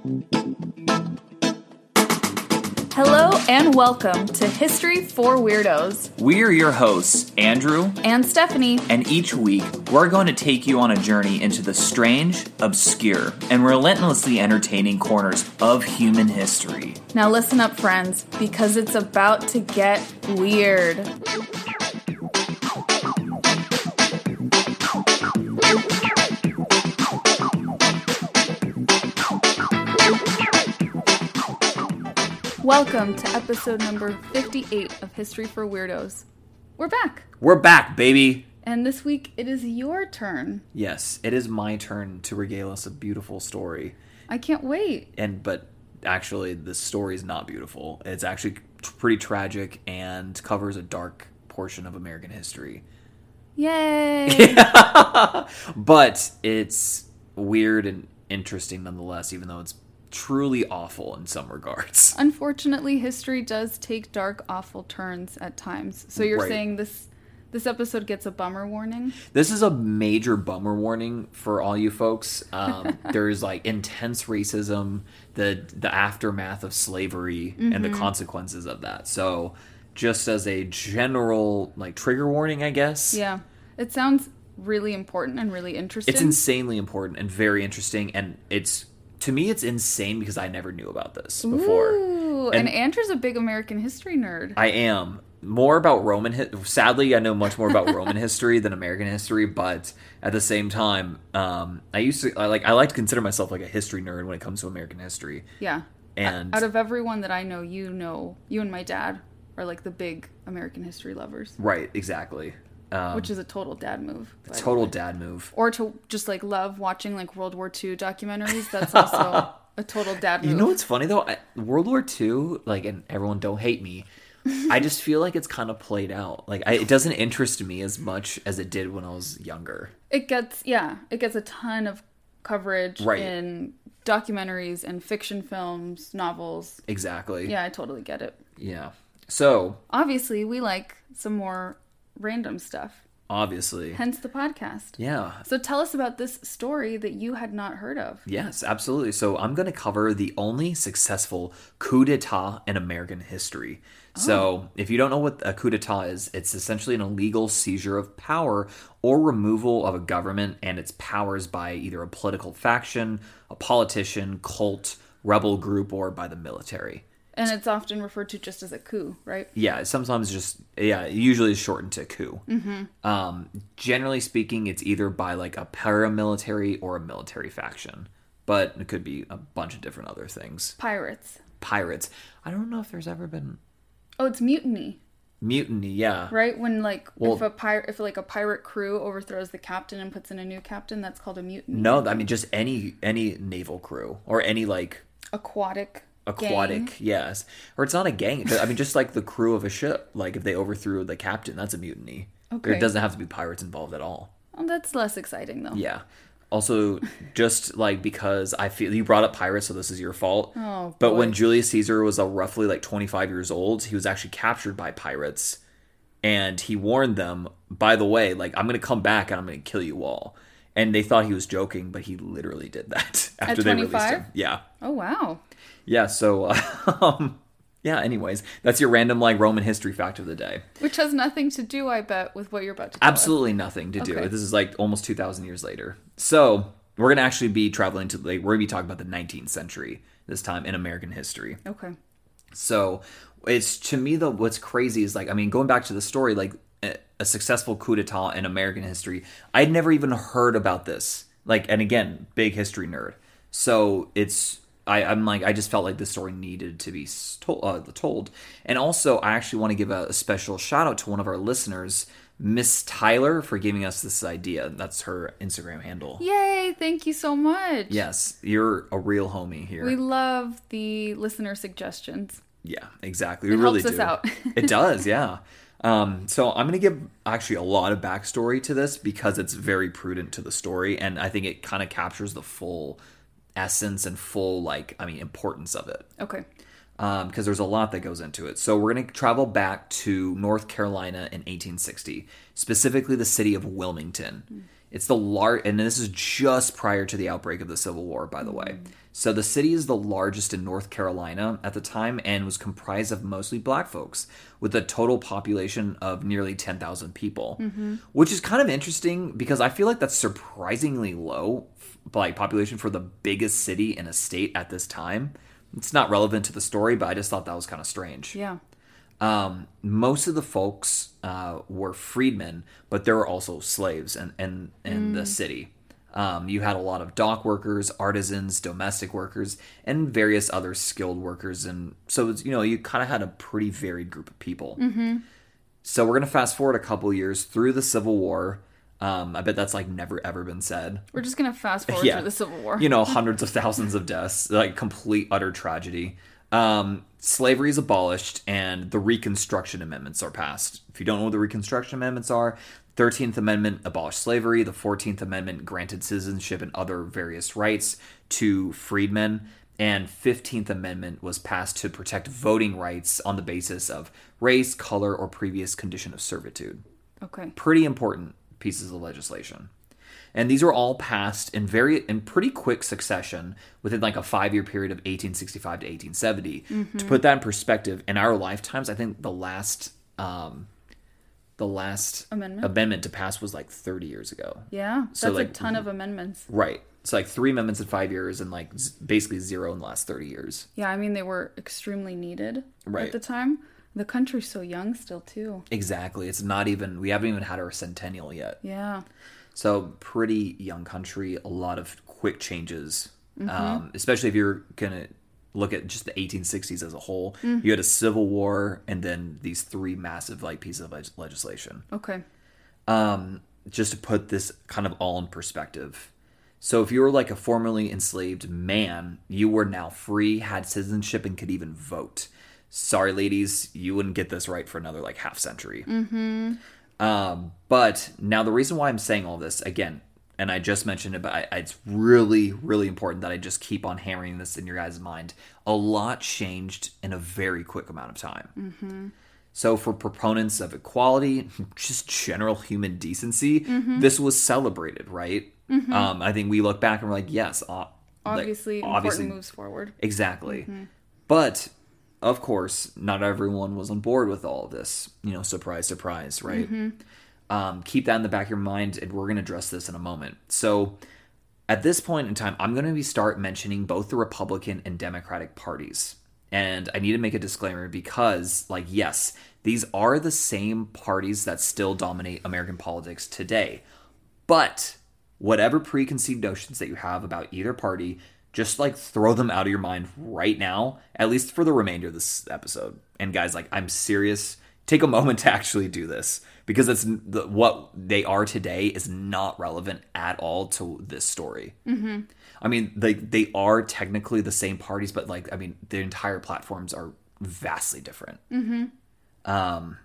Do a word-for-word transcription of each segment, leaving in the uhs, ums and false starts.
Hello and welcome to History for Weirdos. We're your hosts, Andrew and Stephanie, and each week we're going to take you on a journey into the strange, obscure, and relentlessly entertaining corners of human history. Now listen up, friends, because it's about to get weird. Welcome to episode number fifty-eight of History for Weirdos. We're back. We're back, baby. And this week it is your turn. Yes, it is my turn to regale us a beautiful story. I can't wait. And but actually, the story is not beautiful. It's actually pretty tragic and covers a dark portion of American history. Yay! But it's weird and interesting nonetheless, even though it's truly awful in some regards. Unfortunately, history does take dark, awful turns at times. So you're Right. saying this this episode gets a bummer warning? This is a major bummer warning for all you folks. Um, there's like intense racism, the the aftermath of slavery, mm-hmm. and the consequences of that. So just as a general like trigger warning, I guess. Yeah. It sounds really important and really interesting. It's insanely important and very interesting, and it's to me, it's insane because I never knew about this before. Ooh, and, and Andrew's a big American history nerd. I am. More about Roman history. Sadly, I know much more about Roman history than American history, but at the same time, um, I used to, I like, I like to consider myself like a history nerd when it comes to American history. Yeah. And out of everyone that I know, you know, you and my dad are like the big American history lovers. Right, exactly. Um, Which is a total dad move. A total dad move. Or to just like love watching like World War Two documentaries. That's also a total dad move. You know what's funny though? I, World War Two, like, and everyone don't hate me. I just feel like it's kind of played out. Like, I, it doesn't interest me as much as it did when I was younger. It gets, yeah, it gets a ton of coverage right. in documentaries and fiction films, novels. Exactly. Yeah, I totally get it. Yeah. So. Obviously, we like some more random stuff. Obviously. Hence the podcast. Yeah. So tell us about this story that you had not heard of. Yes, absolutely. So I'm going to cover the only successful coup d'etat in American history. Oh. So if you don't know what a coup d'etat is, it's essentially an illegal seizure of power or removal of a government and its powers by either a political faction, a politician, cult, rebel group, or by the military. And it's often referred to just as a coup, right? Yeah, sometimes just, yeah, usually it's shortened to coup. Mm-hmm. Um, generally speaking, it's either by like a paramilitary or a military faction. But it could be a bunch of different other things. Pirates. Pirates. I don't know if there's ever been... Oh, it's mutiny. Mutiny, yeah. Right? When like, well, if a pirate, if like a pirate crew overthrows the captain and puts in a new captain, that's called a mutiny. No, I mean just any any naval crew or any like... Aquatic Aquatic, gang? Yes. Or it's not a gang. I mean, just like the crew of a ship. Like, if they overthrew the captain, that's a mutiny. Okay. It doesn't have to be pirates involved at all. Oh, that's less exciting, though. Yeah. Also, just, like, because I feel... You brought up pirates, so this is your fault. Oh, boy. But when Julius Caesar was uh, roughly, like, twenty-five years old, he was actually captured by pirates. And he warned them, by the way, like, I'm going to come back and I'm going to kill you all. And they thought he was joking, but he literally did that after they released him. Yeah. Oh, wow. Yeah, so, uh, um, yeah, anyways, that's your random, like, Roman history fact of the day. Which has nothing to do, I bet, with what you're about to tell Absolutely us. nothing to do. Okay. This is, like, almost two thousand years later. So, we're going to actually be traveling to, like, we're going to be talking about the nineteenth century this time in American history. Okay. So, it's, to me, though, what's crazy is, like, I mean, going back to the story, like, a, a successful coup d'etat in American history, I'd never even heard about this. Like, and again, big history nerd. So, it's... I, I'm like, I just felt like this story needed to be told, uh, told. And also, I actually want to give a, a special shout out to one of our listeners, Miss Tyler, for giving us this idea. That's her Instagram handle. Yay! Thank you so much. Yes, you're a real homie here. We love the listener suggestions. Yeah, exactly. It We really helps do. us out. It does, yeah. Um, so I'm going to give actually a lot of backstory to this because it's very prudent to the story, and I think it kind of captures the full essence and full, like, I mean, importance of it. Okay. Um, because there's a lot that goes into it. So we're going to travel back to North Carolina in eighteen sixty, specifically the city of Wilmington. Mm. It's the lar- and this is just prior to the outbreak of the Civil War, by the way. So the city is the largest in North Carolina at the time and was comprised of mostly black folks with a total population of nearly ten thousand people, mm-hmm. which is kind of interesting because I feel like that's surprisingly low, like population for the biggest city in a state at this time. It's not relevant to the story, but I just thought that was kind of strange. Yeah. Um, most of the folks uh, were freedmen, but there were also slaves in, in, in mm. the city. Um, you had a lot of dock workers, artisans, domestic workers, and various other skilled workers. And so, you know, you kind of had a pretty varied group of people. Mm-hmm. So we're going to fast forward a couple years through the Civil War. Um, I bet that's like never ever been said. We're just going to fast forward yeah. through the Civil War. You know, hundreds of thousands of deaths, like complete, utter tragedy. Um, slavery is abolished and the Reconstruction Amendments are passed. If you don't know what the Reconstruction Amendments are, thirteenth Amendment abolished slavery. The fourteenth Amendment granted citizenship and other various rights to freedmen. And fifteenth Amendment was passed to protect voting rights on the basis of race, color, or previous condition of servitude. Okay. Pretty important pieces of legislation. And these were all passed in very in pretty quick succession within like a five-year period of eighteen sixty-five to eighteen seventy. Mm-hmm. To put that in perspective, in our lifetimes, I think the last um, the last amendment? amendment to pass was like thirty years ago. Yeah, that's so like, a ton of amendments. Right. It's like three amendments in five years and like z- basically zero in the last thirty years. Yeah, I mean, they were extremely needed right. at the time. The country's so young still, too. Exactly. It's not even, we haven't even had our centennial yet. Yeah. So pretty young country, a lot of quick changes, mm-hmm. um, especially if you're going to look at just the eighteen sixties as a whole. Mm. You had a civil war and then these three massive like pieces of leg- legislation. Okay. Um, just to put this kind of all in perspective. So if you were like a formerly enslaved man, you were now free, had citizenship, and could even vote. Sorry, ladies, you wouldn't get this right for another like half century. Mm-hmm. Um, but now the reason why I'm saying all this, again, and I just mentioned it, but I, it's really, really important that I just keep on hammering this in your guys' mind. A lot changed in a very quick amount of time. Mm-hmm. So for proponents of equality, just general human decency, mm-hmm. this was celebrated, right? Mm-hmm. Um, I think we look back and we're like, yes, uh, obviously, like, important obviously, moves forward. Exactly. Mm-hmm. But of course, not everyone was on board with all of this. You know, surprise, surprise, right? Mm-hmm. Um, keep that in the back of your mind, and we're going to address this in a moment. So at this point in time, I'm going to be start mentioning both the Republican and Democratic parties. And I need to make a disclaimer because, like, yes, these are the same parties that still dominate American politics today. But whatever preconceived notions that you have about either party, just like throw them out of your mind right now, at least for the remainder of this episode. And guys, like, I'm serious. Take a moment to actually do this because it's the, what they are today is not relevant at all to this story. Mm-hmm. I mean, they they are technically the same parties, but like, I mean, their entire platforms are vastly different. Mm-hmm. Um,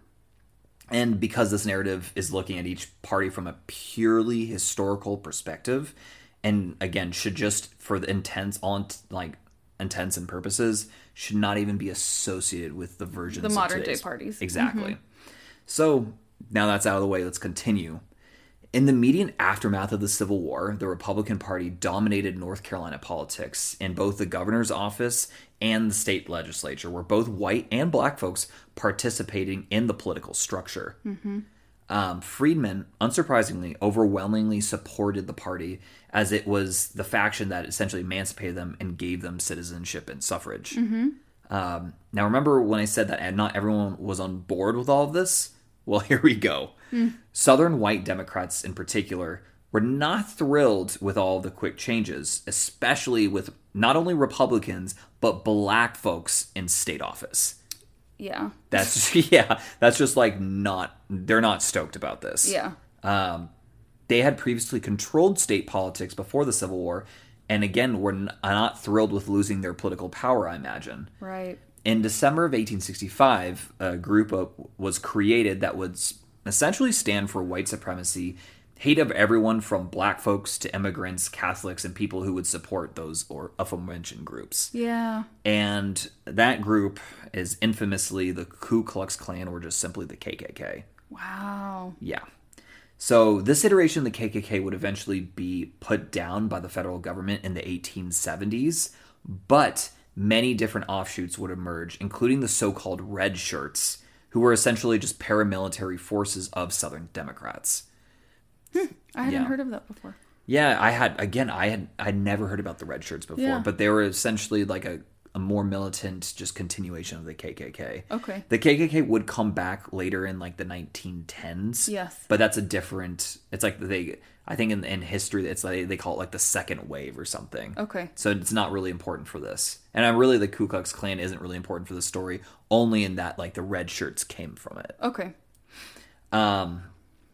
and because this narrative is looking at each party from a purely historical perspective, and again, should just for the intents, all like intents and purposes, should not even be associated with the versions the of modern today's. day parties. Exactly. Mm-hmm. So now that's out of the way, let's continue. In the immediate aftermath of the Civil War, the Republican Party dominated North Carolina politics in both the governor's office and the state legislature, where both white and black folks participating in the political structure. Mm-hmm. Um, freedmen, unsurprisingly, overwhelmingly supported the party as it was the faction that essentially emancipated them and gave them citizenship and suffrage. Mm-hmm. Um, now, remember when I said that not everyone was on board with all of this? Well, here we go. Mm. Southern white Democrats in particular were not thrilled with all the quick changes, especially with not only Republicans, but black folks in state office. Yeah. That's, yeah, that's just like not, they're not stoked about this. Yeah. Um, they had previously controlled state politics before the Civil War, and again, were not thrilled with losing their political power, I imagine. Right. In December of eighteen sixty-five, a group of, was created that would essentially stand for white supremacy, hate of everyone from black folks to immigrants, Catholics, and people who would support those or aforementioned groups. Yeah. And that group is infamously the Ku Klux Klan, or just simply the K K K. Wow. Yeah. So this iteration of the K K K would eventually be put down by the federal government in the eighteen seventies, but many different offshoots would emerge, including the so-called Red Shirts, who were essentially just paramilitary forces of Southern Democrats. Hmm, I hadn't Yeah. heard of that before. Yeah, I had, again, I had I'd never heard about the Red Shirts before, Yeah. but they were essentially like a, a more militant, just continuation of the K K K. Okay. The K K K would come back later in like the nineteen tens. Yes. But that's a different, it's like they, I think in, in history, it's like they call it like the second wave or something. Okay. So it's not really important for this. And I'm really, the Ku Klux Klan isn't really important for the story, only in that like the Red Shirts came from it. Okay. Um,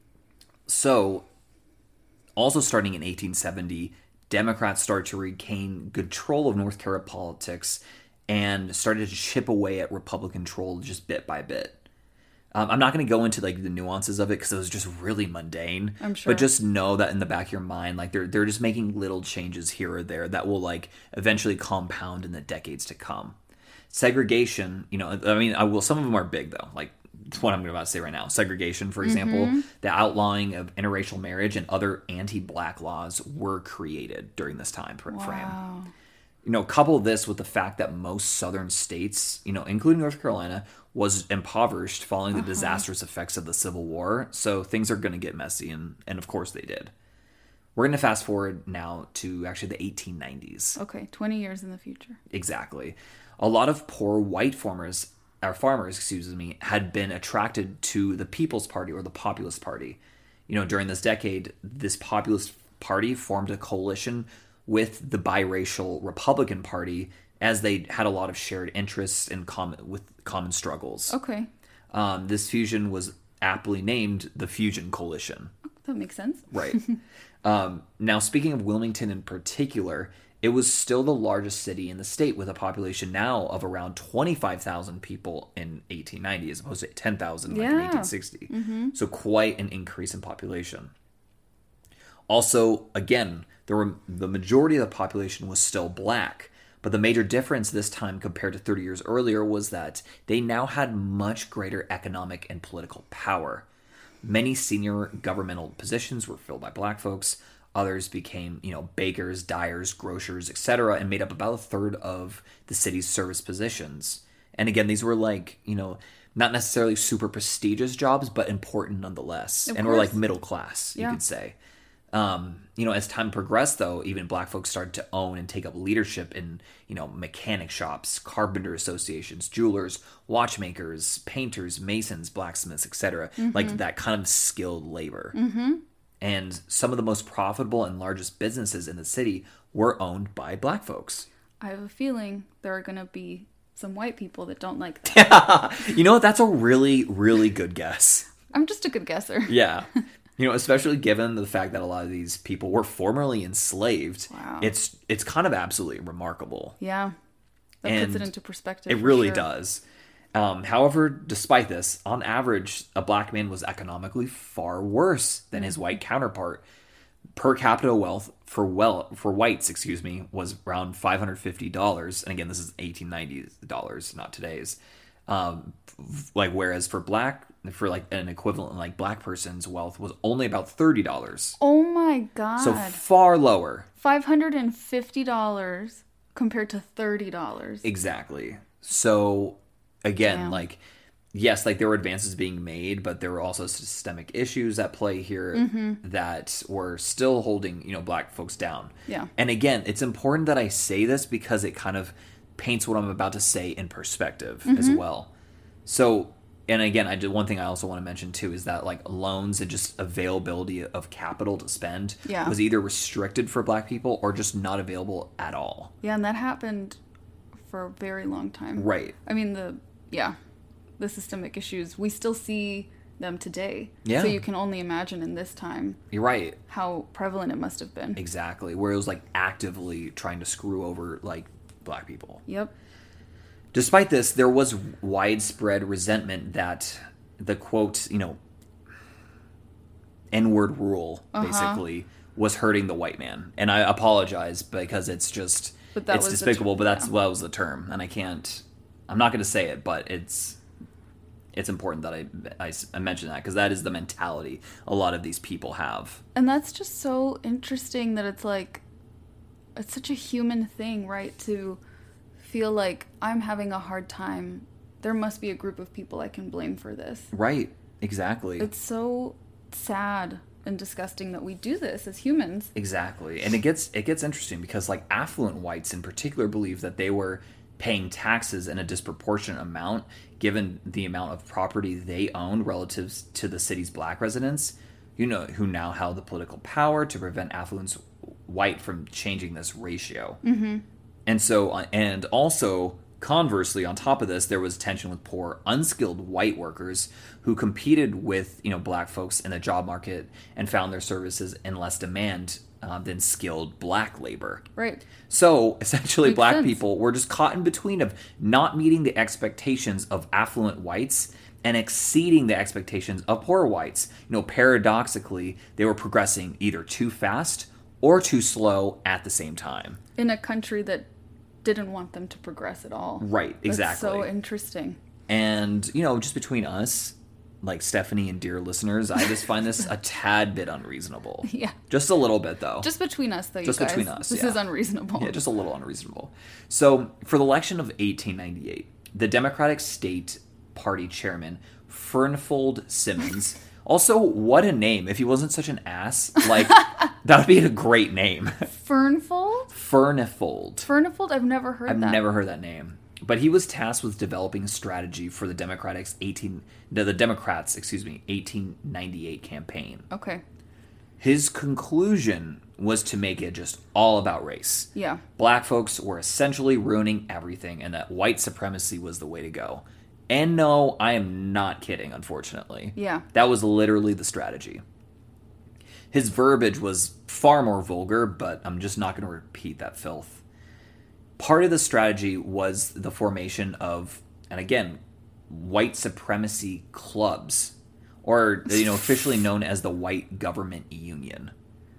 so, also starting in eighteen seventy, Democrats started to regain control of North Carolina politics and started to chip away at Republican control just bit by bit. Um, I'm not going to go into like the nuances of it because it was just really mundane. I'm sure. But just know that in the back of your mind, like they're they're just making little changes here or there that will like eventually compound in the decades to come. Segregation, you know, I mean, I will. Some of them are big though. Like it's what I'm about to say right now. Segregation, for example, Mm-hmm. the outlawing of interracial marriage and other anti-black laws were created during this time frame. Wow. You know, couple this with the fact that most southern states, you know, including North Carolina, was impoverished following the Uh-huh. disastrous effects of the Civil War. So things are going to get messy, and, and of course they did. We're going to fast forward now to actually the eighteen nineties. Okay. twenty years in the future. Exactly. A lot of poor white farmers, or farmers, excuse me, had been attracted to the People's Party or the Populist Party. You know, during this decade, this Populist Party formed a coalition with the biracial Republican Party, as they had a lot of shared interests in common with common struggles. Okay. Um, this fusion was aptly named the Fusion Coalition. That makes sense. Right. um, now, speaking of Wilmington in particular, it was still the largest city in the state with a population now of around twenty-five thousand people in eighteen ninety as opposed to ten thousand like in Yeah. eighteen sixty. So quite an increase in population. Also, again, there were the majority of the population was still black, but the major difference this time compared to thirty years earlier was that they now had much greater economic and political power. Many senior governmental positions were filled by black folks. Others became, you know, bakers, dyers, grocers, et cetera, and made up about a third of the city's service positions. And again, these were like, you know, not necessarily super prestigious jobs, but important nonetheless, Of and were like course. middle class, you Yeah. could say. Um, you know, as time progressed, though, even black folks started to own and take up leadership in, you know, mechanic shops, carpenter associations, jewelers, watchmakers, painters, masons, blacksmiths, et cetera. Like that kind of skilled labor. Mm-hmm. And some of the most profitable and largest businesses in the city were owned by black folks. I have a feeling there are going to be some white people that don't like that. You know what? That's a really, really good guess. I'm just a good guesser. Yeah. You know, especially given the fact that a lot of these people were formerly enslaved. Wow. It's it's kind of absolutely remarkable. Yeah. That And puts it into perspective. It for really sure. does. Um, however, despite this, on average, a black man was economically far worse than his white counterpart. Per capita wealth for well for whites, excuse me, was around five hundred fifty dollars, and again, this is eighteen nineties dollars, not today's. Um, like whereas for black, for like an equivalent like black person's wealth was only about thirty dollars, Oh my God. so far lower. five hundred fifty dollars compared to thirty dollars. Exactly. So again, Damn. like yes, like there were advances being made, but there were also systemic issues at play here Mm-hmm. that were still holding, you know, black folks down. Yeah. And again, it's important that I say this because it kind of paints what I'm about to say in perspective as Mm-hmm. well. So, and again, I did one thing I also want to mention too is that like loans and just availability of capital to spend Yeah. was either restricted for black people or just not available at all. Yeah, and that happened for a very long time. Right. I mean, the, yeah, the systemic issues, we still see them today. Yeah. So you can only imagine in this time You're right. how prevalent it must have been. Exactly. Where it was like actively trying to screw over like black people. Yep. Despite this, there was widespread resentment that the quote, you know, N-word rule Uh-huh. basically was hurting the white man. And I apologize because it's just But that it's was the despicable, ter- but that's yeah. well, that was the term. And I can't I'm not going to say it, but it's it's important that I, I, I mention that because that is the mentality a lot of these people have. And that's just so interesting that it's like, it's such a human thing, right? To feel like I'm having a hard time. There must be a group of people I can blame for this. Right. Exactly. It's so sad and disgusting that we do this as humans. Exactly. And it gets it gets interesting because like affluent whites in particular believe that they were paying taxes in a disproportionate amount given the amount of property they owned relative to the city's black residents, you know, who now held the political power to prevent affluent white from changing this ratio. Mm-hmm. And so, and also, conversely, on top of this, there was tension with poor, unskilled white workers who competed with, you know, black folks in the job market and found their services in less demand uh, than skilled black labor. Right. So, essentially, Makes black sense. people were just caught in between of not meeting the expectations of affluent whites and exceeding the expectations of poor whites. You know, paradoxically, they were progressing either too fast or too slow at the same time. In a country that didn't want them to progress at all. Right, exactly. That's so interesting. And, you know, just between us, like Stephanie and dear listeners, I just find this a tad bit unreasonable. Yeah. Just a little bit, though. Just between us, though, you Just guys. between us, This yeah. is unreasonable. Yeah, just a little unreasonable. So, for the election of eighteen ninety-eight, the Democratic State Party chairman, Fernfold Simmons, also, what a name. If he wasn't such an ass, like, that would be a great name. Fernfold? Furnifold. Furnifold? I've never heard I've that. never heard that name. But he was tasked with developing a strategy for the Democrats' eighteen the, the Democrats, excuse me, eighteen ninety-eight campaign. Okay. His conclusion was to make it just all about race. Yeah. Black folks were essentially ruining everything and that white supremacy was the way to go. And no, I am not kidding, unfortunately. Yeah. That was literally the strategy. His verbiage was far more vulgar, but I'm just not going to repeat that filth. Part of the strategy was the formation of, and again, white supremacy clubs, or, you know, officially known as the White Government Union.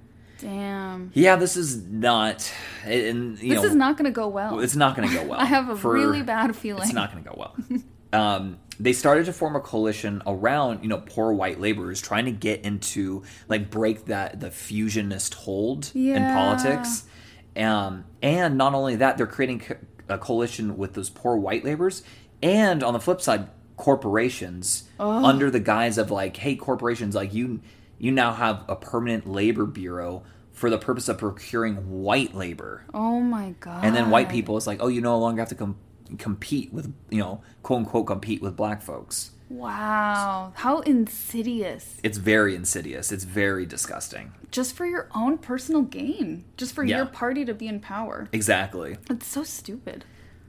Damn. Yeah, this is not, and you This know, is not going to go well. it's not going to go well. I have a For- really bad feeling. It's not going to go well. Um, they started to form a coalition around, you know, poor white laborers trying to get into, like, break that, the fusionist hold in Yeah. politics. Um, and not only that, they're creating co- a coalition with those poor white laborers. And on the flip side, corporations under the guise of, like, hey, corporations, like, you, you now have a permanent labor bureau for the purpose of procuring white labor. Oh my god. And then white people, it's like, oh, you no longer have to com- compete with, you know, quote unquote, compete with black folks. Wow. How insidious. It's very insidious. It's very disgusting. Just for your own personal gain. Just for Yeah. your party to be in power. Exactly. It's so stupid.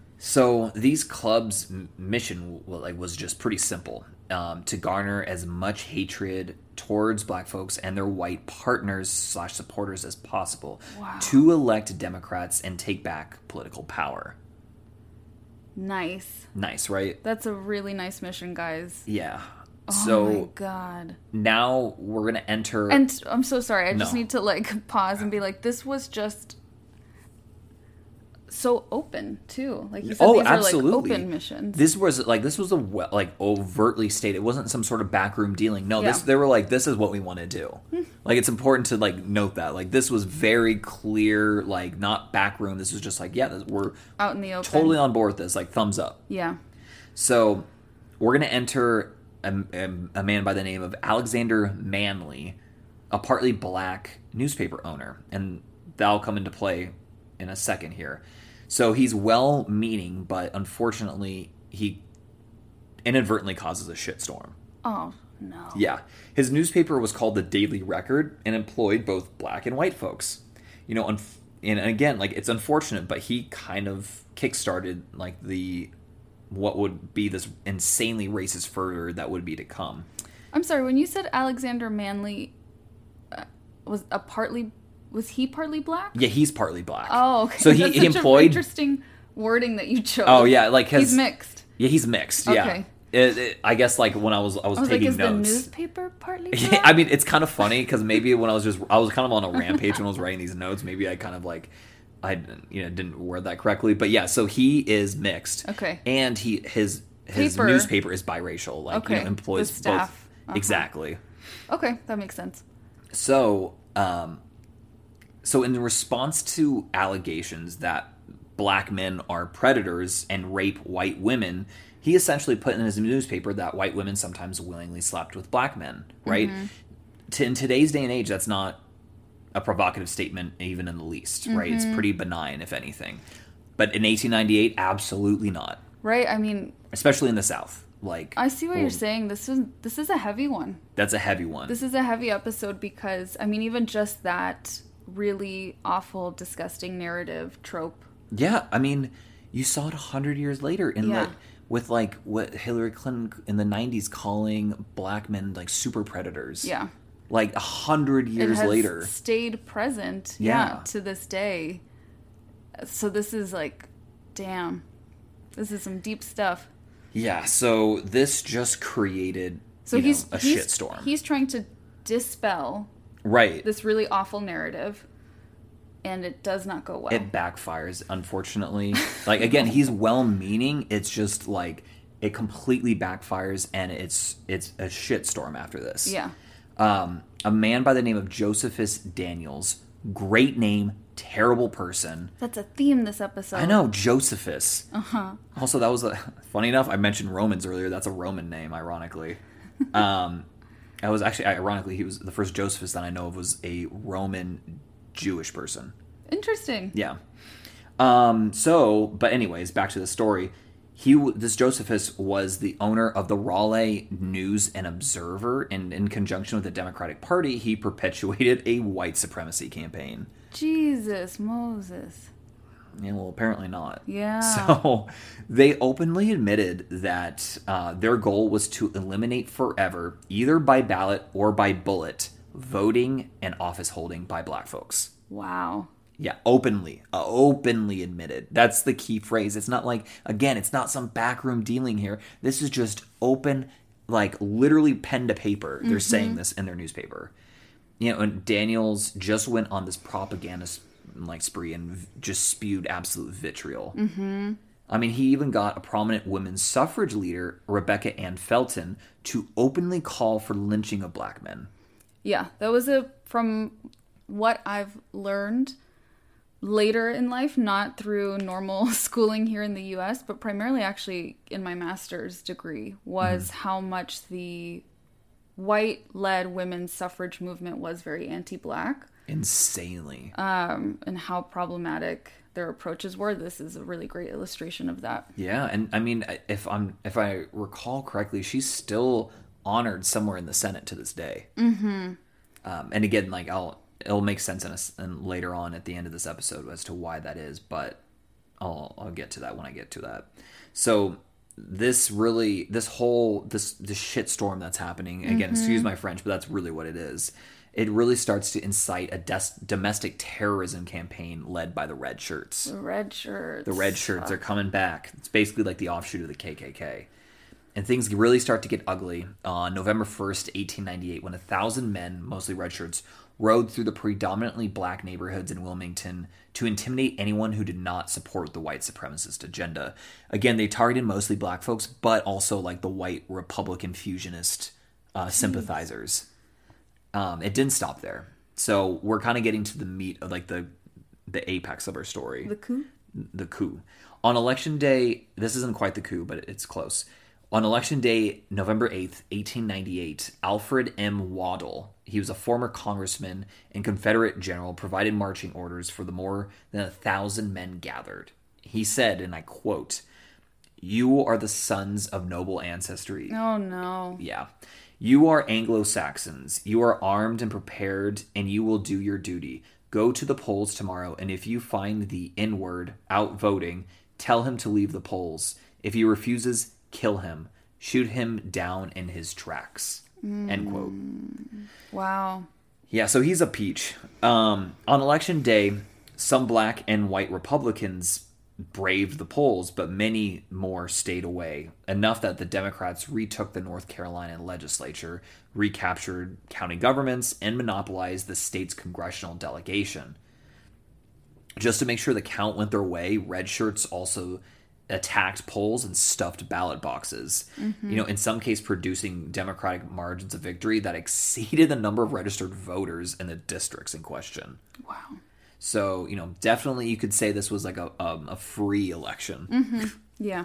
So these clubs' m- mission w- like was just pretty simple: um, to garner as much hatred towards black folks and their white partners slash supporters as possible Wow. to elect Democrats and take back political power. Nice. Nice, right? That's a really nice mission, guys. Yeah. Oh So my god. now we're gonna enter. And I'm so sorry. I just No. need to like pause and be like, this was just so open too. Like you said, Oh, these absolutely. are like open missions. This was like this was a we- like overtly stated. It wasn't some sort of backroom dealing. No, this Yeah. they were like, this is what we want to do. Like it's important to like note that like this was very clear, like not backroom. This was just like yeah, this, we're Out in the open. totally on board with this. Like thumbs up. Yeah. So we're gonna enter a, a, a man by the name of Alexander Manley, a partly black newspaper owner, and that'll come into play in a second here. So he's well-meaning, but unfortunately, he inadvertently causes a shitstorm. Oh no. Yeah. His newspaper was called the Daily Record and employed both black and white folks. You know, unf- and again, like, it's unfortunate, but he kind of kickstarted, like, the what would be this insanely racist furor that would be to come. I'm sorry. When you said Alexander Manley uh, was a partly, was he partly black? Yeah, he's partly black. Oh, okay. So he, That's he such employed... a interesting wording that you chose. Oh, yeah, like... His, He's mixed. Yeah, he's mixed, yeah. Okay. It, it, I guess, like, when I was I was, I was taking like, is notes... the newspaper partly Yeah, black? I mean, it's kind of funny because maybe when I was just, I was kind of on a rampage when I was writing these notes. Maybe I kind of like, I you know didn't word that correctly. But yeah, so he is mixed. Okay. And he his his Paper. newspaper is biracial. Like, Okay, you know, employs the staff. both. Uh-huh. Exactly. Okay, that makes sense. So, um, so in response to allegations that black men are predators and rape white women, he essentially put in his newspaper that white women sometimes willingly slept with black men, right? Mm-hmm. To, in today's day and age, that's not a provocative statement even in the least, right? It's Mm-hmm. pretty benign, if anything. But in eighteen ninety-eight, absolutely not, Right? I mean, especially in the South. Like, I see what well, you're saying. This is this is a heavy one. That's a heavy one. This is a heavy episode because I mean, even just that really awful, disgusting narrative trope. Yeah, I mean, you saw it a hundred years later in Yeah. like with like what Hillary Clinton in the nineties calling black men like super predators. Yeah. Like a hundred years it has later. stayed present. Yeah. Yeah. To this day. So this is like, damn, this is some deep stuff. Yeah, so this just created So you know, he's a he's, shitstorm. He's trying to dispel Right. this really awful narrative, and it does not go well. It backfires, unfortunately. Like, again, he's well-meaning. It's just like it completely backfires, and it's it's a shitstorm after this. yeah. Um, a man by the name of Josephus Daniels, great name, terrible person. That's a theme this episode. I know, Josephus. Uh-huh. Also, that was a funny enough. I mentioned Romans earlier. That's a Roman name, ironically. um, I was actually ironically he was the first Josephus that I know of was a Roman Jewish person. Interesting. Yeah. Um. So, but anyways, back to the story. He w- this Josephus was the owner of the Raleigh News and Observer, and in conjunction with the Democratic Party, he perpetuated a white supremacy campaign. Jesus, Moses. Yeah, well, apparently not. Yeah. So they openly admitted that uh, their goal was to eliminate forever, either by ballot or by bullet, voting and office holding by black folks. Wow. Yeah, openly, uh, openly admitted. That's the key phrase. It's not like, again, it's not some backroom dealing here. This is just open, like literally pen to paper. They're saying this in their newspaper. You know, and Daniels just went on this propaganda like spree and v- just spewed absolute vitriol. Mm-hmm. I mean, he even got a prominent women's suffrage leader, Rebecca Ann Felton, to openly call for lynching of black men. Yeah, that was a from what I've learned later in life, not through normal schooling here in the U S, but primarily actually in my master's degree, was Mm-hmm. how much the white-led women's suffrage movement was very anti-black, Insanely. um, and how problematic their approaches were. This is a really great illustration of that. Yeah, and I mean, if I'm if I recall correctly, she's still honored somewhere in the Senate to this day. Mm-hmm. Um, and again, like I'll it'll make sense in a, s- in later on at the end of this episode as to why that is, but I'll I'll get to that when I get to that. So this really this whole this this shitstorm that's happening again. Excuse my French, but that's really what it is. It really starts to incite a des- domestic terrorism campaign led by the red shirts. The red shirts. The red shirts are coming back. It's basically like the offshoot of the K K K. And things really start to get ugly on November first, eighteen ninety-eight, when a thousand men, mostly red shirts, rode through the predominantly black neighborhoods in Wilmington to intimidate anyone who did not support the white supremacist agenda. Again, they targeted mostly black folks, but also like the white Republican fusionist uh, sympathizers. Um, it didn't stop there. So we're kind of getting to the meat of like the the apex of our story. The coup? The coup. On election day, this isn't quite the coup, but it's close. On election day, November eighth, eighteen ninety-eight, Alfred M. Waddell, he was a former congressman and Confederate general, provided marching orders for the more than a thousand men gathered. He said, and I quote, "You are the sons of noble ancestry." Oh, no. Yeah. "You are Anglo-Saxons. You are armed and prepared, and you will do your duty. Go to the polls tomorrow, and if you find the N-word out voting, tell him to leave the polls. If he refuses, kill him. Shoot him down in his tracks." Mm. End quote. Wow. Yeah, so he's a peach. Um, on election day, some black and white Republicans braved the polls, but many more stayed away, enough that the Democrats retook the North Carolina legislature, recaptured county governments, and monopolized the state's congressional delegation. Just to make sure the count went their way, red shirts also attacked polls and stuffed ballot boxes. Mm-hmm. You know, in some case producing Democratic margins of victory that exceeded the number of registered voters in the districts in question. Wow. So, you know, definitely you could say this was like a um, a free election. Mm-hmm. Yeah.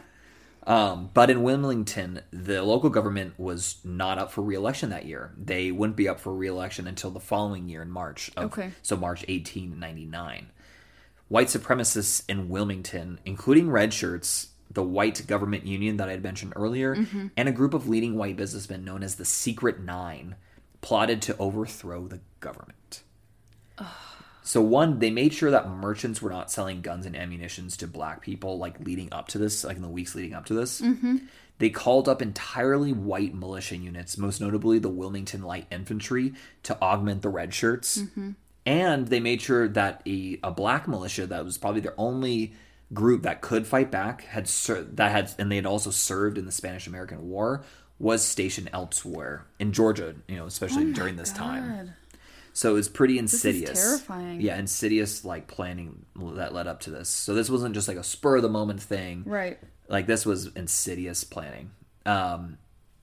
Um, but in Wilmington, the local government was not up for re-election that year. They wouldn't be up for re-election until the following year in March. Of, okay. So March eighteen ninety-nine. White supremacists in Wilmington, including red shirts, the white government union that I had mentioned earlier, mm-hmm. and a group of leading white businessmen known as the Secret Nine, plotted to overthrow the government. Ugh. So one, they made sure that merchants were not selling guns and ammunitions to black people, like leading up to this, like in the weeks leading up to this. Mm-hmm. They called up entirely white militia units, most notably the Wilmington Light Infantry, to augment the red shirts. Mm-hmm. And they made sure that a, a black militia that was probably their only group that could fight back had ser- that had, and they had also served in the Spanish-American War, was stationed elsewhere in Georgia. You know, especially oh during this God. time. So it was pretty insidious. This is terrifying. Yeah, insidious like planning that led up to this. So this wasn't just like a spur of the moment thing. Right. Like this was insidious planning. Um,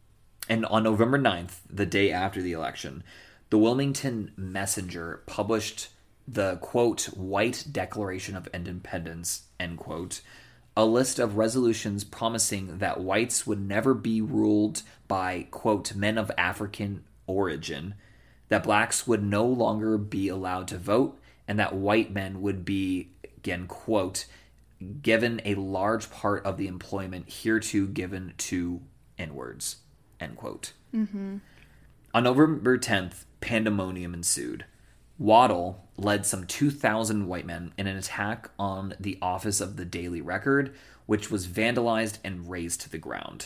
and on November ninth, the day after the election, the Wilmington Messenger published the, quote, White Declaration of Independence, end quote, a list of resolutions promising that whites would never be ruled by, quote, men of African origin, that blacks would no longer be allowed to vote, and that white men would be, again, quote, given a large part of the employment hereto given to N-words, end quote. Mm-hmm. On November tenth, pandemonium ensued. Waddle led some two thousand white men in an attack on the office of the Daily Record, which was vandalized and razed to the ground.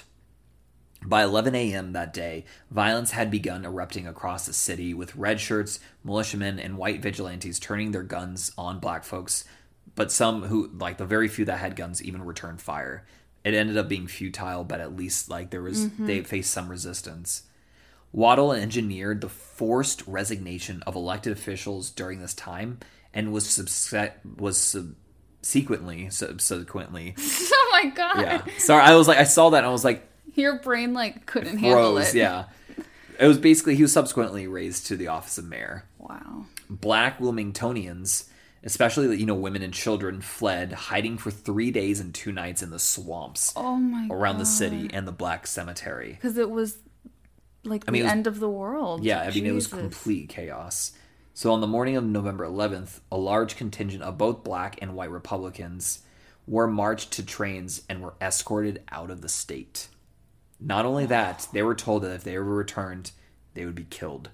By eleven a.m. that day, violence had begun erupting across the city, with red shirts, militiamen, and white vigilantes turning their guns on black folks, but some who, like the very few that had guns, even returned fire. It ended up being futile, but at least like there was, mm-hmm. they faced some resistance. Waddle engineered the forced resignation of elected officials during this time, and was subse- was subsequently subsequently. Oh my God! Yeah, sorry, I was like, I saw that and I was like, your brain like couldn't froze, handle it. Yeah, it was basically he was subsequently raised to the office of mayor. Wow. Black Wilmingtonians, especially you know women and children, fled, hiding for three days and two nights in the swamps. Oh my around God. the city and the black cemetery. Because it was like the I mean, was, end of the world. Yeah, I mean, Jesus. it was complete chaos. So on the morning of November eleventh, a large contingent of both black and white Republicans were marched to trains and were escorted out of the state. Not only that, they were told that if they ever returned, they would be killed.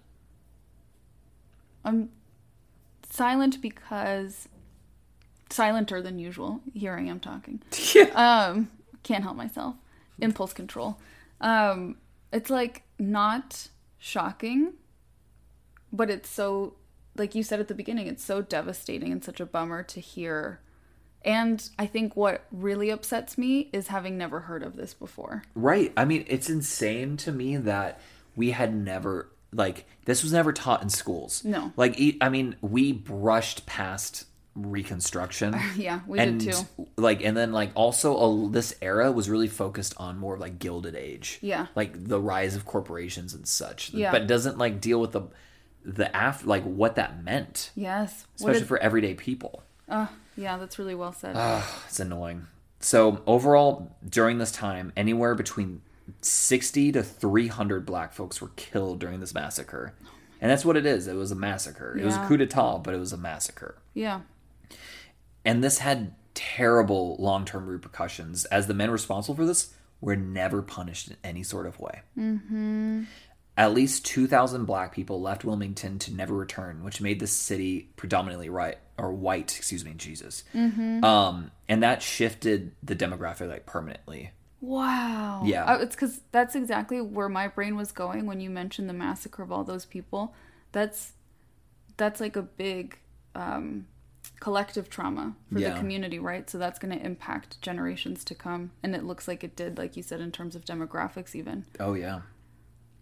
I'm silent because... Silenter than usual. Here I am talking. Yeah. Um, can't help myself. Impulse control. Um, it's like not shocking, but it's so, like you said at the beginning, it's so devastating and such a bummer to hear. And I think what really upsets me is having never heard of this before. Right. I mean, it's insane to me that we had never, like, this was never taught in schools. No. Like, I mean, we brushed past Reconstruction. Yeah, we and, did too. Like, and then, like, also a, this era was really focused on more, like, Gilded Age. Yeah. Like, the rise of corporations and such. Yeah. But doesn't, like, deal with the, the after, like, what that meant. Yes. Especially did... for everyday people. Uh, yeah, that's really well said. Uh, it's annoying. So, overall, during this time, anywhere between sixty to three hundred black folks were killed during this massacre. And that's what it is. It was a massacre. Yeah. It was a coup d'etat, but it was a massacre. Yeah. And this had terrible long-term repercussions, as the men responsible for this were never punished in any sort of way. Mm-hmm. At least two thousand black people left Wilmington to never return, which made the city predominantly right, or white, excuse me, Jesus. Mm-hmm. Um, and that shifted the demographic like permanently. Wow. Yeah. Uh, it's because that's exactly where my brain was going when you mentioned the massacre of all those people. That's that's like a big um, collective trauma for yeah. the community, right? So that's going to impact generations to come. And it looks like it did, like you said, in terms of demographics even. Oh, yeah.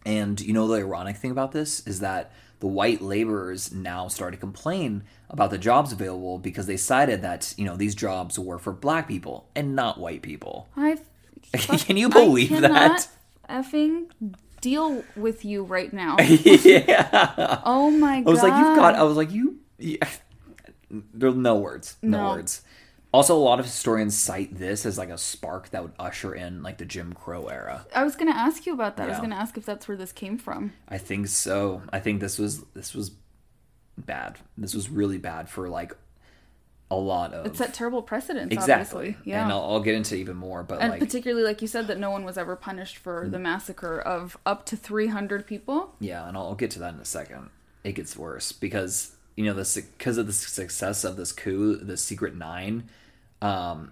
And you know the ironic thing about this is that the white laborers now started to complain about the jobs available because they cited that, you know, these jobs were for black people and not white people. I Can you believe I that? Effing deal with you right now. Yeah. Oh my god. I was like, you've got, I was like, you, yeah. There's no words. No, No. words. Also, a lot of historians cite this as like a spark that would usher in like the Jim Crow era. I was going to ask you about that. I was Yeah. going to ask if that's where this came from. I think so. I think this was, this was bad. This was really bad for like a lot of. It set terrible precedents, Exactly. obviously. Yeah. And I'll, I'll get into even more, but And like. particularly, like you said, that no one was ever punished for the massacre of up to three hundred people. Yeah, and I'll, I'll get to that in a second. It gets worse because, you know, this because of the success of this coup, the Secret Nine. Um,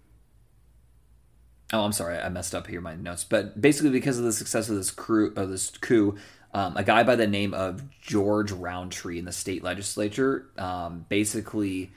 oh, I'm sorry, I messed up here in my notes. But basically, because of the success of this crew, of this coup, um, a guy by the name of George Roundtree in the state legislature, um, basically,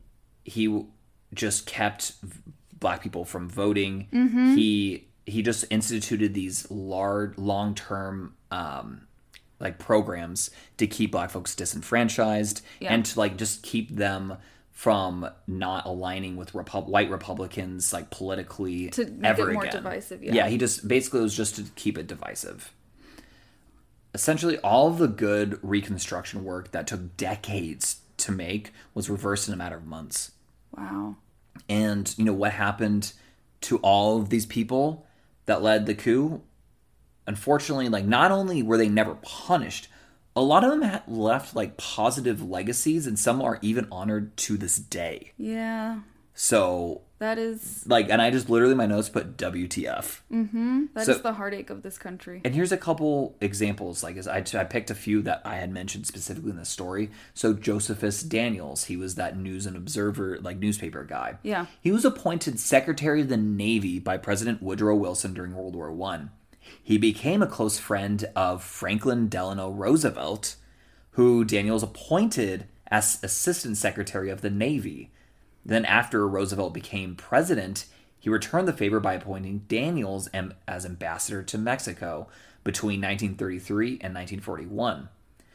he just kept black people from voting. Mm-hmm. He he just instituted these large, long term. Um, like programs to keep black folks disenfranchised Yeah. and to like just keep them from not aligning with Repu- white Republicans like politically To make ever it more again. divisive, yeah. Yeah, he just basically it was just to keep it divisive. Essentially, all of the good Reconstruction work that took decades to make was reversed in a matter of months. Wow. And you know what happened to all of these people that led the coup? Unfortunately, like not only were they never punished, a lot of them had left like positive legacies, and some are even honored to this day. Yeah. So, That is like, and I just literally my notes put W T F. that is So- the heartache of this country. And here's a couple examples. Like, as I, I picked a few that I had mentioned specifically in the story. So Josephus Daniels, he was that News and Observer, like newspaper guy. Yeah. He was appointed Secretary of the Navy by President Woodrow Wilson during World War One. He became a close friend of Franklin Delano Roosevelt, who Daniels appointed as Assistant Secretary of the Navy. Then after Roosevelt became president, he returned the favor by appointing Daniels am- as ambassador to Mexico between nineteen thirty-three and nineteen forty-one.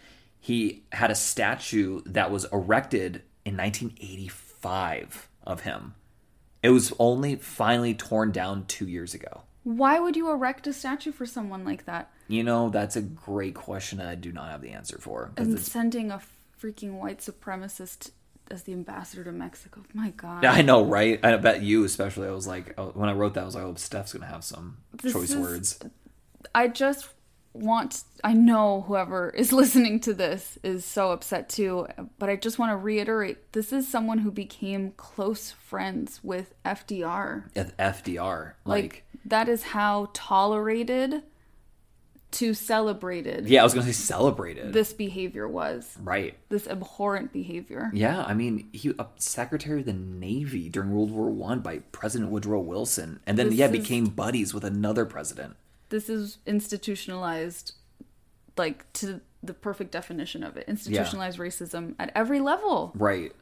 He had a statue that was erected in nineteen eighty-five of him. It was only finally torn down two years ago. Why would you erect a statue for someone like that? You know, that's a great question that I do not have the answer for. 'cause And it's- sending a freaking white supremacist as the ambassador to Mexico. My God. I know, right? I bet you especially. I was like, oh, when I wrote that, I was like, oh, Steph's going to have some This choice is- words. I just want, I know whoever is listening to this is so upset too, but I just want to reiterate, this is someone who became close friends with F D R. F- F D R. Like, Like, that is how tolerated to celebrated yeah, I was going to say celebrated. this behavior was. right. This abhorrent behavior. Yeah, I mean, he uh, Secretary of the Navy during World War One by President Woodrow Wilson, and then This yeah, is- became buddies with another president. This is institutionalized, like, to the perfect definition of it. Institutionalized racism at every level. Right.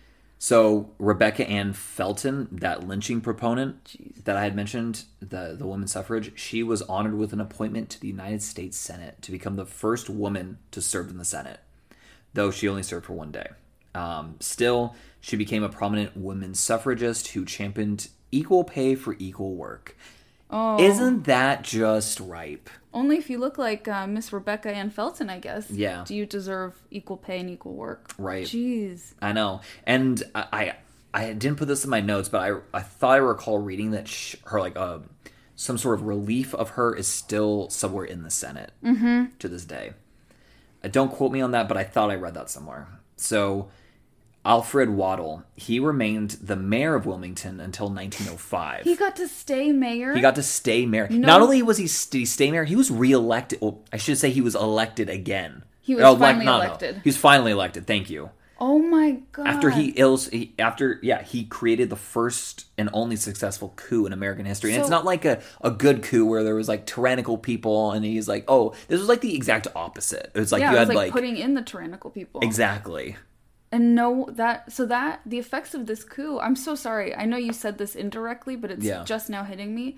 So Rebecca Ann Felton, that lynching proponent Jeez. that I had mentioned, the the women's suffrage, she was honored with an appointment to the United States Senate to become the first woman to serve in the Senate, though she only served for one day. Um, still, she became a prominent women's suffragist who championed equal pay for equal work. Oh. Isn't that just ripe? Only if you look like uh, Miss Rebecca Ann Felton, I guess. Yeah. Do you deserve equal pay and equal work? Right. Jeez. I know, and I, I I didn't put this in my notes, but I I thought I recall reading that sh her like uh, some sort of relief of her is still somewhere in the Senate mm-hmm. to this day. Uh, don't quote me on that, but I thought I read that somewhere. So Alfred Waddell, he remained the mayor of Wilmington until nineteen oh five. He got to stay mayor? He got to stay mayor. No. Not only was he did he stay mayor, he was reelected. Well, I should say he was elected again. He was Oh, elec- finally no, no. elected. He was finally elected. Thank you. Oh my God. After he ills, he, after yeah, he created the first and only successful coup in American history. And it's So- not like a, a good coup where there was like tyrannical people, and he's like, oh, this was like the exact opposite. It was like yeah, you it had was like, like putting in the tyrannical people. exactly. And no, that, so that, the effects of this coup, I'm so sorry. I know you said this indirectly, but it's Yeah. just now hitting me.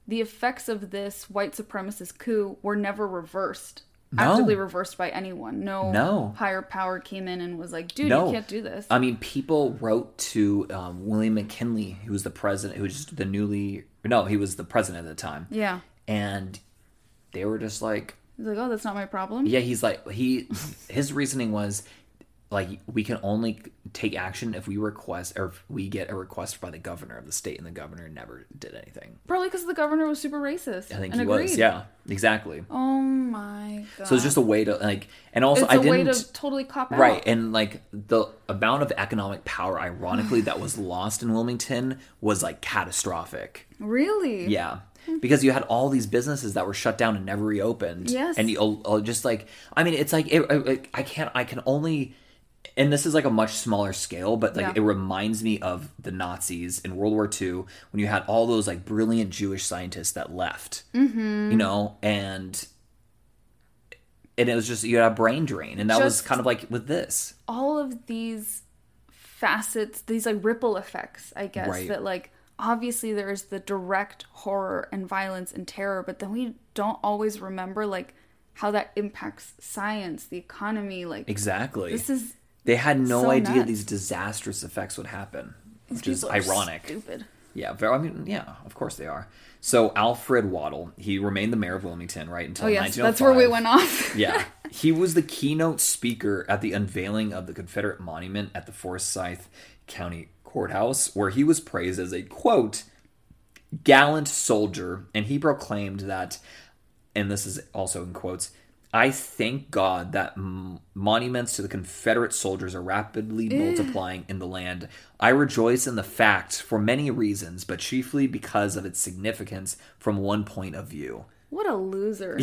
the effects of this white supremacist coup were never reversed. No. Actively reversed by anyone. No, No. higher power came in and was like, dude, No. you can't do this. I mean, people wrote to um, William McKinley, who was the president, who was the newly, no, he was the president at the time. Yeah. And they were just like, He's like, oh, that's not my problem. yeah, he's like, he, his reasoning was, like, we can only take action if we request, or if we get a request by the governor of the state, and the governor never did anything. Probably because the governor was super racist. I think and he agreed. was, yeah, exactly. Oh my god. So it's just a way to, like, and also it's I a didn't, way to totally cop out. right, and like the amount of economic power, ironically, that was lost in Wilmington was like catastrophic. Really? Yeah. Because you had all these businesses that were shut down and never reopened. Yes. And you uh, just like, I mean, it's like, it, it, I can't, I can only, and this is like a much smaller scale, but like Yeah. it reminds me of the Nazis in World War Two when you had all those like brilliant Jewish scientists that left, mm-hmm. you know, and and it was just, you had a brain drain. And that was Just- kind of like with this. All of these facets, these like ripple effects, I guess, Right. that like obviously there's the direct horror and violence and terror, but then we don't always remember like how that impacts science, the economy, like Exactly. this is They had no so idea nuts. these disastrous effects would happen, these which is people are ironic. Stupid. Yeah, very, I mean, yeah, of course they are. So Alfred Waddle, he remained the mayor of Wilmington, right, until Oh yes, nineteen oh five. that's where we went off. Yeah. He was the keynote speaker at the unveiling of the Confederate monument at the Forsyth County Courthouse, where he was praised as a, quote, gallant soldier, and he proclaimed that, and this is also in quotes, I thank God that m- monuments to the Confederate soldiers are rapidly multiplying in the land. I rejoice in the fact for many reasons, but chiefly because of its significance from one point of view. What a loser.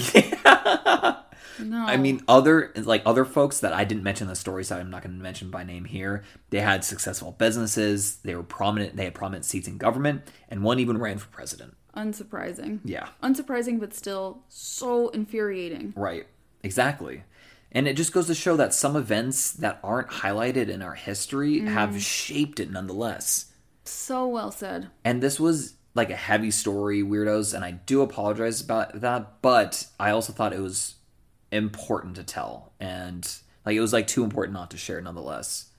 No. I mean, other like other folks that I didn't mention in the story, so I'm not going to mention by name here. They had successful businesses. They were prominent. They had prominent seats in government, and one even ran for president. Unsurprising. Yeah, Unsurprising, but still so infuriating. right. Exactly. And it just goes to show that some events that aren't highlighted in our history have shaped it nonetheless. So well said. And this was like a heavy story, weirdos, and I do apologize about that, but I also thought it was important to tell, and like it was like too important not to share nonetheless.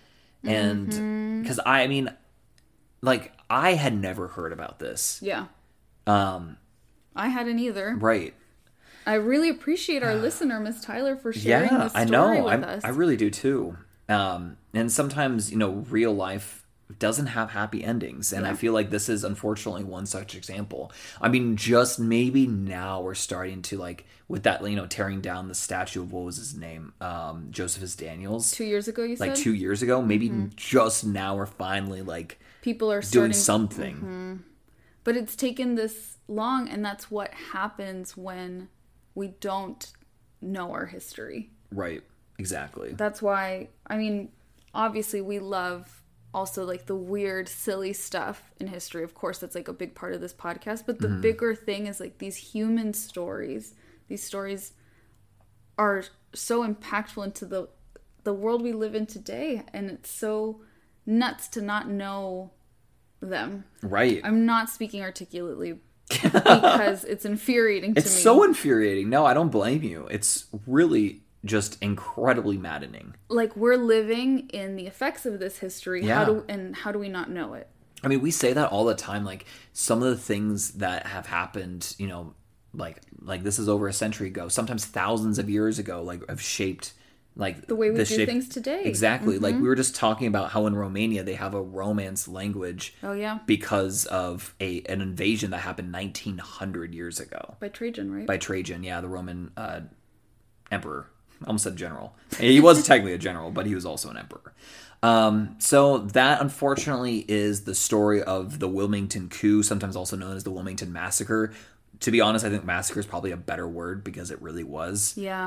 And because I, I mean, like I had never heard about this. Yeah. Um, I hadn't either. right. I really appreciate our listener, Miss Tyler, for sharing Yeah, this I story know. with I'm, us. I really do too. Um, and sometimes, you know, real life doesn't have happy endings. And I Yeah. feel like this is unfortunately one such example. I mean, just maybe now we're starting to like, with that, you know, tearing down the statue of, what was his name? Um, Josephus Daniels. Two years ago, you like said? two years ago. Maybe just now we're finally like People are starting... doing something. But it's taken this long, and that's what happens when we don't know our history. Right. Exactly. That's why, I mean, obviously we love also like the weird, silly stuff in history. Of course, that's like a big part of this podcast. But the bigger thing is like these human stories. These stories are so impactful into the the world we live in today. And it's so nuts to not know them. Right. I'm not speaking articulately because it's infuriating to It's me. so infuriating. No, I don't blame you. It's really just incredibly maddening. Like we're living in the effects of this history. Yeah. How do and how do we not know it? I mean, we say that all the time. Like some of the things that have happened, you know, like like this is over a century ago, sometimes thousands of years ago, like have shaped like The way we the do shape- things today. Exactly. Like we were just talking about how in Romania they have a Romance language Oh yeah, because of a an invasion that happened nineteen hundred years ago by Trajan, right? by Trajan. Yeah, the Roman uh, emperor. I almost said general. He was technically a general, but he was also an emperor. Um, so that unfortunately is the story of the Wilmington coup, sometimes also known as the Wilmington Massacre. To be honest, I think massacre is probably a better word because it really was. yeah.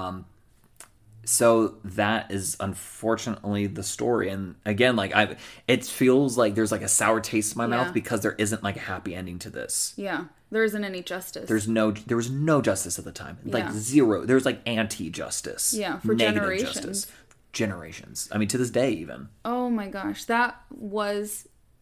So that is unfortunately the story. And again, like I, it feels like there's like a sour taste in my Yeah. mouth because there isn't like a happy ending to this. Yeah. There isn't any justice. There's no, there was no justice at the time. Like Yeah. zero. There's like anti-justice. Yeah, for negative generations. Justice. Generations. I mean, to this day, even. Oh my gosh, that was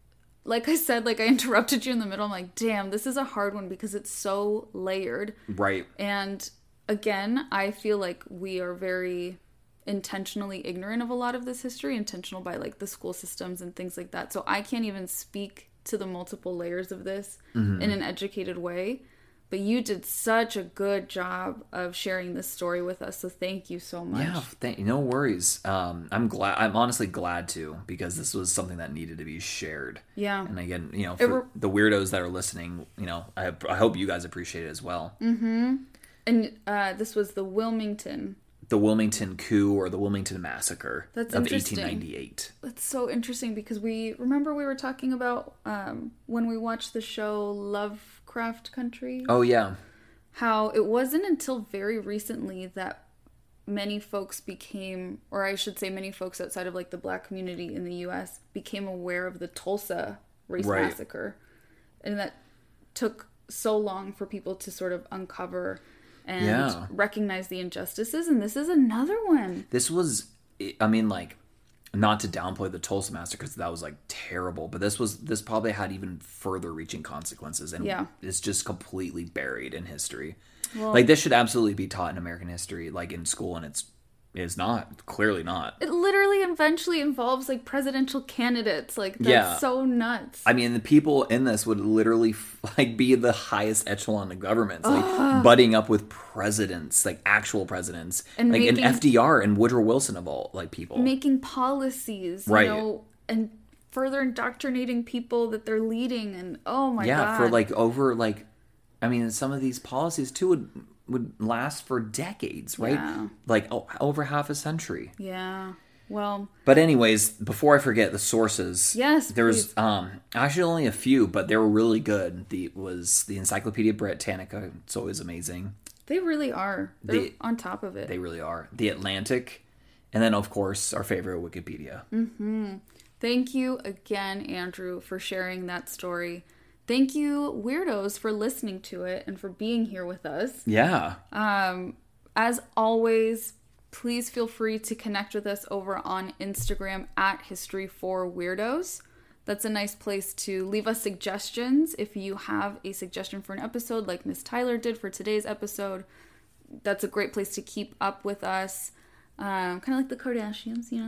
like I said, like I interrupted you in the middle. I'm like, damn, this is a hard one because it's so layered. Right. And again, I feel like we are very intentionally ignorant of a lot of this history, intentional by like the school systems and things like that. So I can't even speak to the multiple layers of this mm-hmm. in an educated way. But you did such a good job of sharing this story with us. So thank you so much. Yeah, thank, no worries. Um, I'm glad. I'm honestly glad to, because this was something that needed to be shared. Yeah. And again, you know, for re- the weirdos that are listening, you know, I, I hope you guys appreciate it as well. Mm-hmm. And uh, this was the Wilmington. The Wilmington coup, or the Wilmington massacre. That's of interesting. eighteen ninety-eight. That's so interesting, because we remember we were talking about um, when we watched the show Lovecraft Country. Oh yeah. How it wasn't until very recently that many folks became, or I should say many folks outside of like the Black community in the U S became aware of the Tulsa race right. massacre. And that took so long for people to sort of uncover and yeah. recognize the injustices, and this is another one. This was, I mean, like, not to downplay the Tulsa massacre, because that was like terrible, but this was this probably had even further reaching consequences, and yeah. it's just completely buried in history. Well, like, this should absolutely be taught in American history, like in school, and it's is not, clearly not. It literally eventually involves like presidential candidates. Like, that's yeah. so nuts. I mean, the people in this would literally like be the highest echelon of governments, like Ugh. Budding up with presidents, like actual presidents, and like making, an F D R and Woodrow Wilson of all like people making policies, right? You know, and further indoctrinating people that they're leading, and oh my yeah, god, yeah, for like over like, I mean, some of these policies too would. would last for decades, right? Yeah. Like oh, over half a century. Yeah. Well. But anyways, before I forget the sources. Yes. There was um actually only a few, but they were really good. The was the Encyclopedia Britannica. It's always amazing. They really are. They're they, on top of it. They really are. The Atlantic, and then of course our favorite, Wikipedia. Mm-hmm. Thank you again, Andrew, for sharing that story. Thank you, weirdos, for listening to it and for being here with us. Yeah. Um, as always, please feel free to connect with us over on Instagram at History for Weirdos. That's a nice place to leave us suggestions. If you have a suggestion for an episode like Miss Tyler did for today's episode, that's a great place to keep up with us. Um, kind of like the Kardashians, you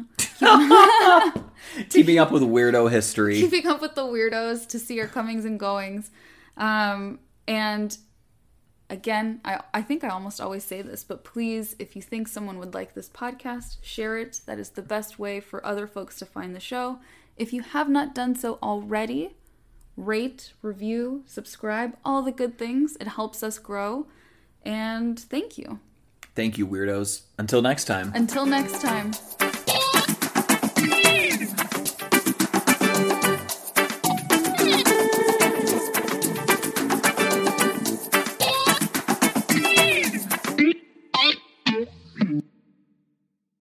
know. Keeping up with weirdo history. Keeping up with the weirdos to see our comings and goings. Um, and again, I, I think I almost always say this, but please, if you think someone would like this podcast, share it. That is the best way for other folks to find the show. If you have not done so already, rate, review, subscribe, all the good things. It helps us grow. And thank you. Thank you, weirdos. Until next time. Until next time.